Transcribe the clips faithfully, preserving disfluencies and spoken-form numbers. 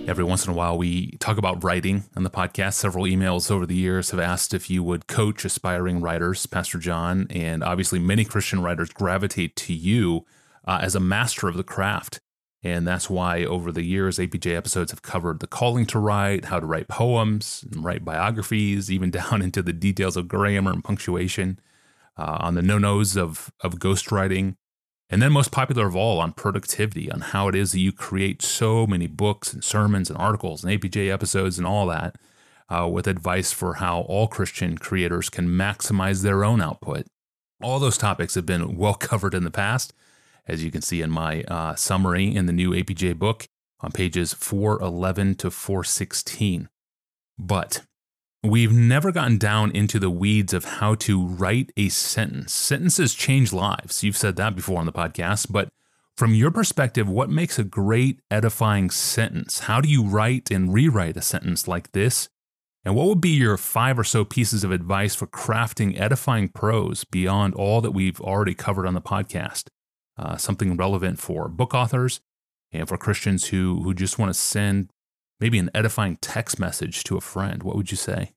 Every once in a while, we talk about writing on the podcast. Several emails over the years have asked if you would coach aspiring writers, Pastor John, and obviously many Christian writers gravitate to you uh, as a master of the craft. And that's why over the years, A P J episodes have covered the calling to write, how to write poems, and write biographies, even down into the details of grammar and punctuation, uh, on the no-nos of, of ghostwriting. And then most popular of all, on productivity, on how it is that you create so many books and sermons and articles and A P J episodes and all that, uh, with advice for how all Christian creators can maximize their own output. All those topics have been well covered in the past, as you can see in my uh, summary in the new A P J book on pages four eleven to four sixteen. But we've never gotten down into the weeds of how to write a sentence. Sentences change lives. You've said that before on the podcast, but from your perspective, what makes a great edifying sentence? How do you write and rewrite a sentence like this? And what would be your five or so pieces of advice for crafting edifying prose beyond all that we've already covered on the podcast? Uh, something relevant for book authors and for Christians who, who just want to send maybe an edifying text message to a friend. What would you say?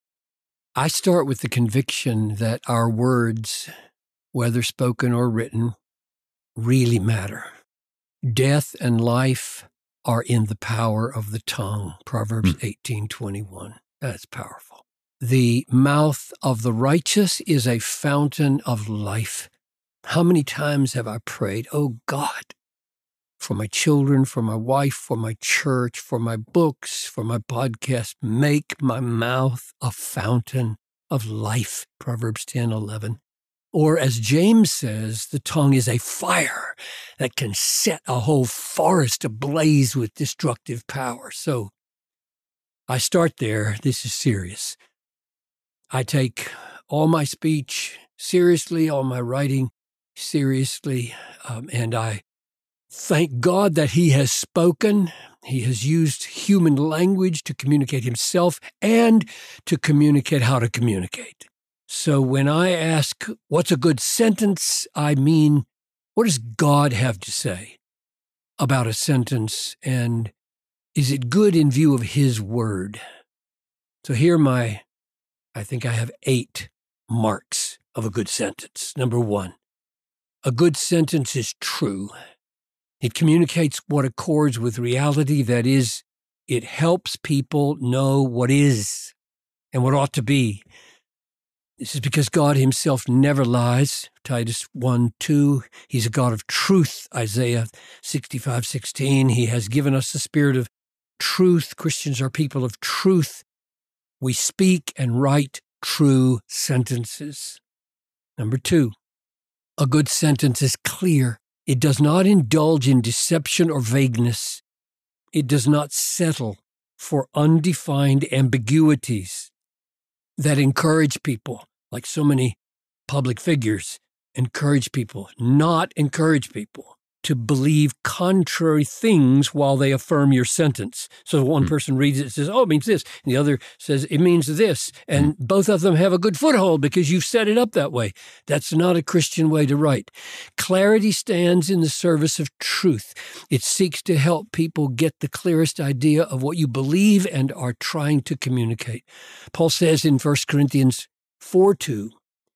I start with the conviction that our words, whether spoken or written, really matter. Death and life are in the power of the tongue, Proverbs mm. eighteen twenty-one. That's powerful. The mouth of the righteous is a fountain of life. How many times have I prayed, oh God, for my children, for my wife, for my church, for my books, for my podcast, make my mouth a fountain of life, Proverbs ten eleven. Or as James says, the tongue is a fire that can set a whole forest ablaze with destructive power. So I start there. This is serious. I take all my speech seriously, all my writing seriously, um, and I thank God that he has spoken. He has used human language to communicate himself and to communicate how to communicate. So when I ask, what's a good sentence, I mean, what does God have to say about a sentence, and is it good in view of his word? So here are my, I think I have eight marks of a good sentence. Number one, a good sentence is true. It communicates what accords with reality. That is, it helps people know what is and what ought to be. This is because God himself never lies. Titus one two, he's a God of truth. Isaiah sixty-five sixteen, he has given us the spirit of truth. Christians are people of truth. We speak and write true sentences. Number two, a good sentence is clear. It does not indulge in deception or vagueness. It does not settle for undefined ambiguities that encourage people, like so many public figures, encourage people, not encourage people to believe contrary things while they affirm your sentence. So one mm. person reads it and says, oh, it means this. And the other says, it means this. And mm. both of them have a good foothold because you've set it up that way. That's not a Christian way to write. Clarity stands in the service of truth. It seeks to help people get the clearest idea of what you believe and are trying to communicate. Paul says in First Corinthians four two,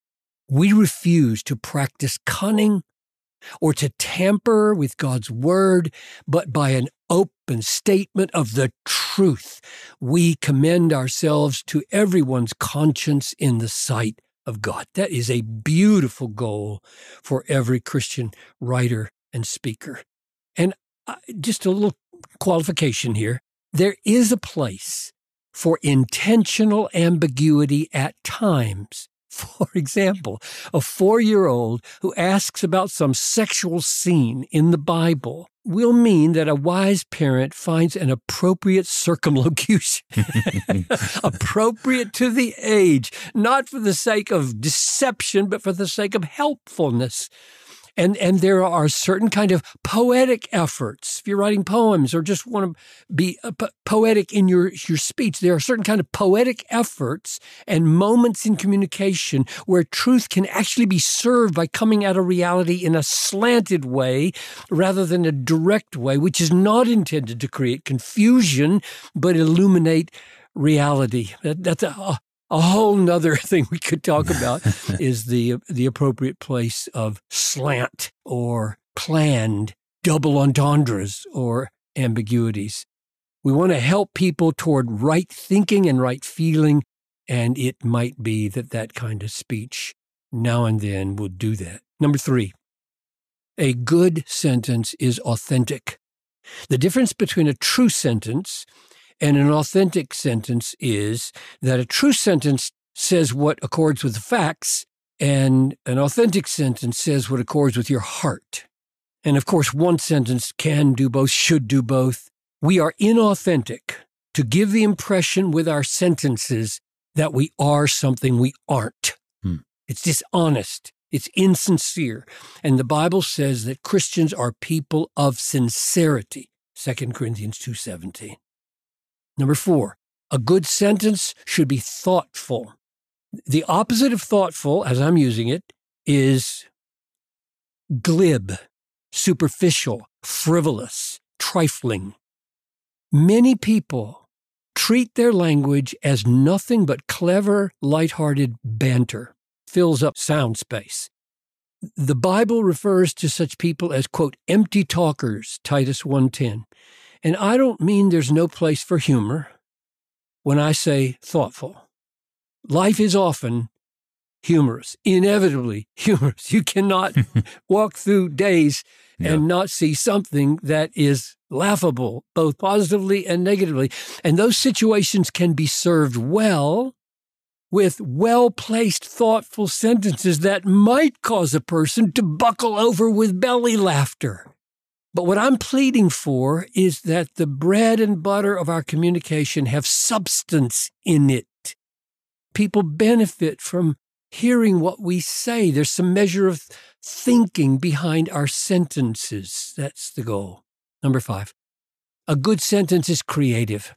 we refuse to practice cunning or to tamper with God's word, but by an open statement of the truth, we commend ourselves to everyone's conscience in the sight of God. That is a beautiful goal for every Christian writer and speaker. And just a little qualification here. There is a place for intentional ambiguity at times. For example, a four-year-old who asks about some sexual scene in the Bible will mean that a wise parent finds an appropriate circumlocution, appropriate to the age, not for the sake of deception, but for the sake of helpfulness. And and there are certain kind of poetic efforts. If you're writing poems or just want to be uh, po- poetic in your, your speech, there are certain kind of poetic efforts and moments in communication where truth can actually be served by coming at a reality in a slanted way rather than a direct way, which is not intended to create confusion, but illuminate reality. That, that's a, a whole nother thing we could talk about is the the appropriate place of slant or planned double entendres or ambiguities. We want to help people toward right thinking and right feeling, and it might be that that kind of speech now and then will do that. Number three, a good sentence is authentic. The difference between a true sentence and an authentic sentence is that a true sentence says what accords with the facts, and an authentic sentence says what accords with your heart. And of course, one sentence can do both, should do both. We are inauthentic to give the impression with our sentences that we are something we aren't. Hmm. It's dishonest. It's insincere. And the Bible says that Christians are people of sincerity, Second Corinthians two seventeen. Number four, a good sentence should be thoughtful. The opposite of thoughtful, as I'm using it, is glib, superficial, frivolous, trifling. Many people treat their language as nothing but clever, lighthearted banter, fills up sound space. The Bible refers to such people as, quote, empty talkers, Titus one ten. And I don't mean there's no place for humor when I say thoughtful. Life is often humorous, inevitably humorous. You cannot walk through days yeah. and not see something that is laughable, both positively and negatively. And those situations can be served well with well-placed, thoughtful sentences that might cause a person to buckle over with belly laughter. But what I'm pleading for is that the bread and butter of our communication have substance in it. People benefit from hearing what we say. There's some measure of thinking behind our sentences. That's the goal. Number five, a good sentence is creative.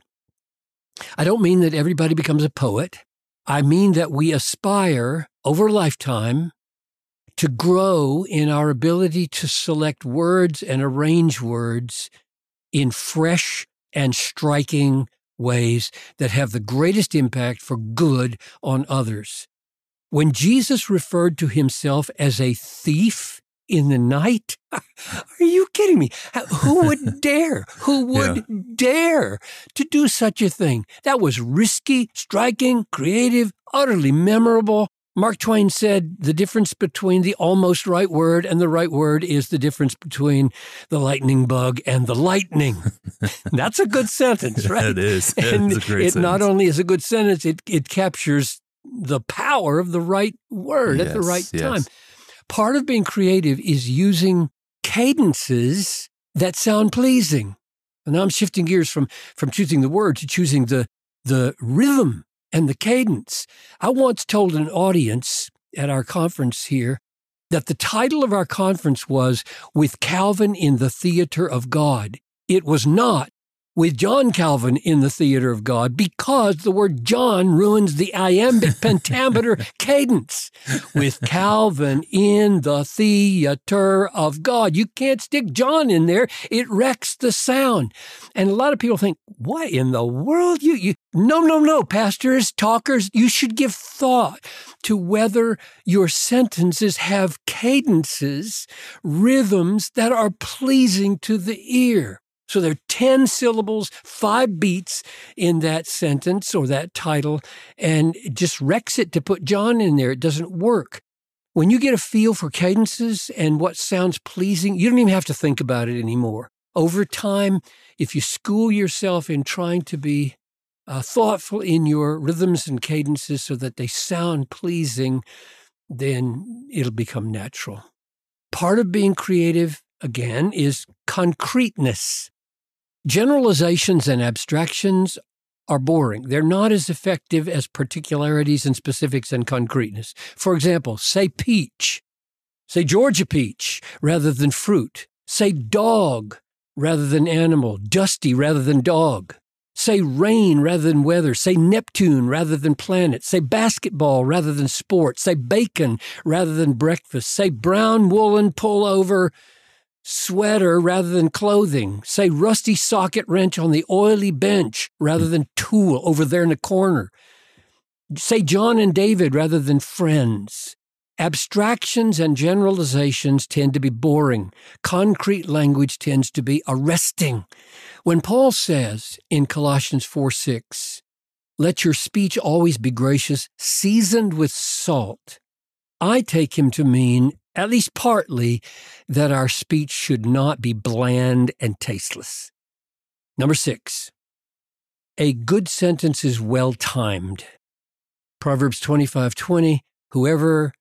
I don't mean that everybody becomes a poet. I mean that we aspire over a lifetime to grow in our ability to select words and arrange words in fresh and striking ways that have the greatest impact for good on others. When Jesus referred to himself as a thief in the night, are you kidding me? Who would dare? Who would yeah. dare to do such a thing? That was risky, striking, creative, utterly memorable. Mark Twain said the difference between the almost right word and the right word is the difference between the lightning bug and the lightning. That's a good sentence, right? It is. And it's a great it sentence. Not only is a good sentence, it, it captures the power of the right word yes, at the right yes. time. Part of being creative is using cadences that sound pleasing. And now I'm shifting gears from, from choosing the word to choosing the, the rhythm and the cadence. I once told an audience at our conference here that the title of our conference was With Calvin in the Theater of God. It was not With John Calvin in the Theater of God, because the word John ruins the iambic pentameter cadence. With Calvin in the theater of God. You can't stick John in there. It wrecks the sound. And a lot of people think, what in the world? You, you, no, no, no, pastors, talkers, you should give thought to whether your sentences have cadences, rhythms that are pleasing to the ear. So there are ten syllables, five beats in that sentence or that title, and it just wrecks it to put John in there. It doesn't work. When you get a feel for cadences and what sounds pleasing, you don't even have to think about it anymore. Over time, if you school yourself in trying to be uh, thoughtful in your rhythms and cadences so that they sound pleasing, then it'll become natural. Part of being creative, again, is concreteness. Generalizations and abstractions are boring. They're not as effective as particularities and specifics and concreteness. For example, say peach. Say Georgia peach rather than fruit. Say dog rather than animal. Dusty rather than dog. Say rain rather than weather. Say Neptune rather than planet. Say basketball rather than sport. Say bacon rather than breakfast. Say brown woolen pullover sweater rather than clothing. Say rusty socket wrench on the oily bench rather than tool over there in the corner. Say John and David rather than friends. Abstractions and generalizations tend to be boring. Concrete language tends to be arresting. When Paul says in Colossians four six, let your speech always be gracious, seasoned with salt, I take him to mean, at least partly, that our speech should not be bland and tasteless. Number six, a good sentence is well-timed. Proverbs twenty-five twenty, whoever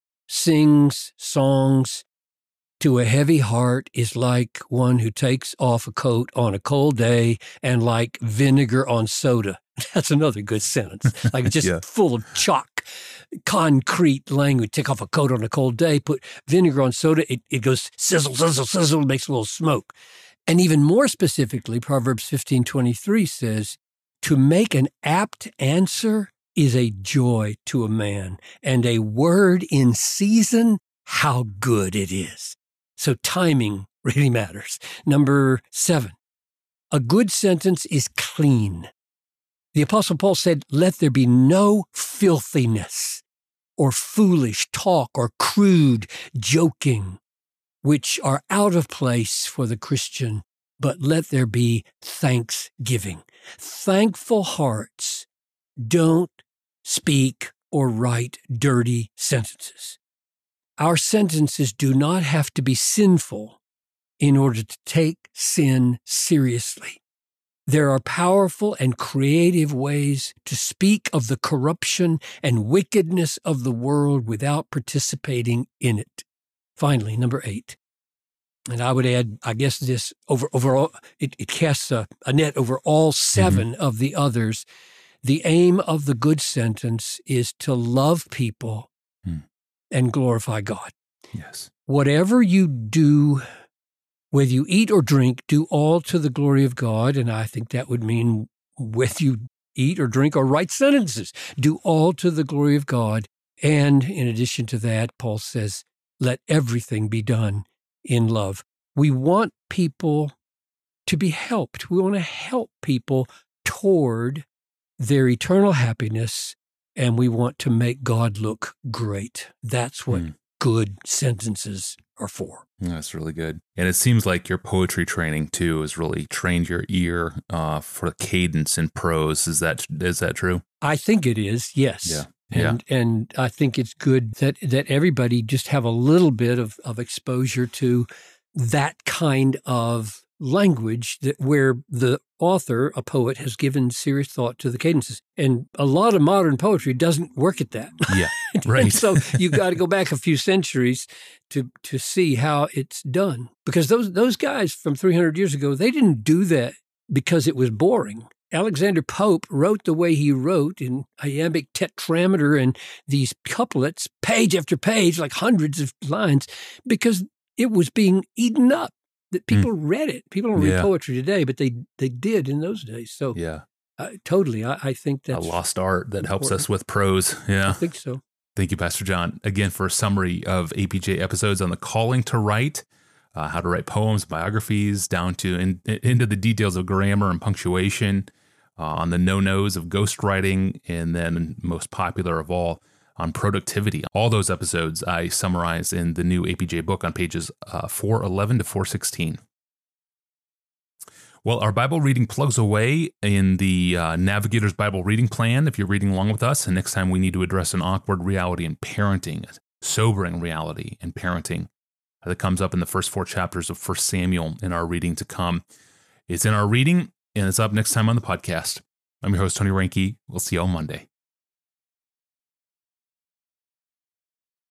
sings songs to a heavy heart is like one who takes off a coat on a cold day and like vinegar on soda. That's another good sentence, like just yeah. full of chalk, concrete language. Take off a coat on a cold day, put vinegar on soda, it, it goes sizzle, sizzle, sizzle, makes a little smoke. And even more specifically, Proverbs fifteen twenty-three says, to make an apt answer is a joy to a man, and a word in season, how good it is. So timing really matters. Number seven, a good sentence is clean. The Apostle Paul said, let there be no filthiness or foolish talk or crude joking, which are out of place for the Christian, but let there be thanksgiving. Thankful hearts don't speak or write dirty sentences. Our sentences do not have to be sinful in order to take sin seriously. There are powerful and creative ways to speak of the corruption and wickedness of the world without participating in it. Finally, number eight, and I would add, I guess this over overall, it, it casts a, a net over all seven mm-hmm. of the others. The aim of the good sentence is to love people hmm. and glorify God. Yes. Whatever you do, whether you eat or drink, do all to the glory of God. And I think that would mean whether you eat or drink or write sentences, do all to the glory of God. And in addition to that, Paul says, let everything be done in love. We want people to be helped. We want to help people toward their eternal happiness, and we want to make God look great. That's what mm. good sentences are for. That's really good. And it seems like your poetry training, too, has really trained your ear uh, for cadence and prose. Is that is that true? I think it is, yes. Yeah. And yeah. and I think it's good that, that everybody just have a little bit of, of exposure to that kind of language that where the author, a poet, has given serious thought to the cadences. And a lot of modern poetry doesn't work at that. Yeah, right. So you've got to go back a few centuries to to see how it's done. Because those those guys from three hundred years ago, they didn't do that because it was boring. Alexander Pope wrote the way he wrote in iambic tetrameter and these couplets, page after page, like hundreds of lines, because it was being eaten up. That people mm. read it. People don't read yeah. poetry today, but they they did in those days. So yeah, uh, totally. I, I think that's a lost art that important. Helps us with prose. Yeah, I think so. Thank you, Pastor John. Again, for a summary of A P J episodes on the calling to write, uh, how to write poems, biographies, down to in, into the details of grammar and punctuation, uh, on the no-nos of ghostwriting, and then most popular of all, on productivity. All those episodes I summarize in the new A P J book on pages uh, four eleven to four sixteen. Well, our Bible reading plugs away in the uh, Navigator's Bible Reading Plan if you're reading along with us. And next time we need to address an awkward reality in parenting, a sobering reality in parenting that comes up in the first four chapters of First Samuel in our reading to come. It's in our reading, and it's up next time on the podcast. I'm your host, Tony Reinke. We'll see you on Monday.